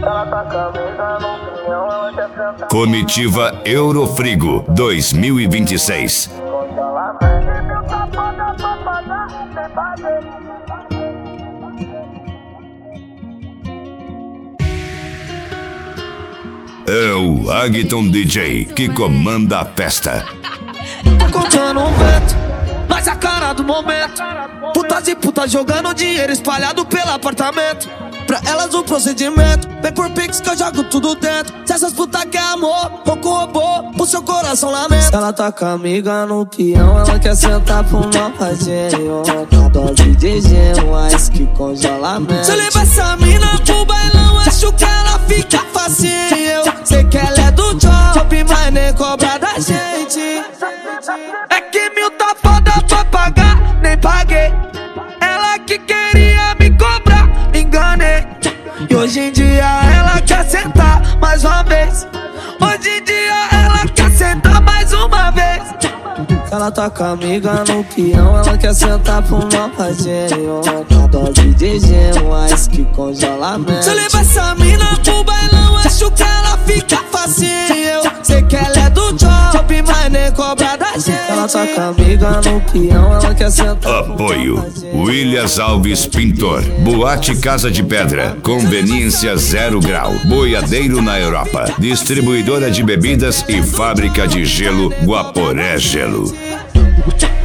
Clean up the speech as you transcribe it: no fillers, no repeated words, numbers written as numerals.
Comitiva Eurofrigo 2026. É o Agton DJ que comanda a festa. Tô contando um vento, mas a cara do momento. Putas e putas jogando dinheiro espalhado pelo apartamento. Pra elas o procedimento, vem por pix que eu jogo tudo dentro. Se essas putas quer amor, pouco robô, o seu coração lamenta. Ela tá com a amiga no peão, ela quer sentar pro mal fazenho. Dose de gelo, ice que congelamento. Se eu levar essa mina pro bailão, acho que ela fica facinho. Sei que ela é do job, mas nem cobra da gente. É que 1000 tá foda pra pagar, nem paguei. Ela que queria me cobrar, me enganei. E hoje em dia ela quer sentar mais uma vez. Hoje em dia ela quer sentar mais uma vez. Ela tá com a amiga no peão, ela quer sentar pro mal fazenho. Dose de gelo, ice que congelamento. Se eu levar essa mina pro bailão, acho que ela fica facinho. Sei que ela é do job, mas nem cobra da gente. Ela tá com a amiga no peão, ela quer sentar. Apoio Williams Alves Pintor, Boate Casa de Pedra, Conveniência 0 Grau, Boiadeiro na Europa, Distribuidora de bebidas e fábrica de gelo Guaporé Gelo.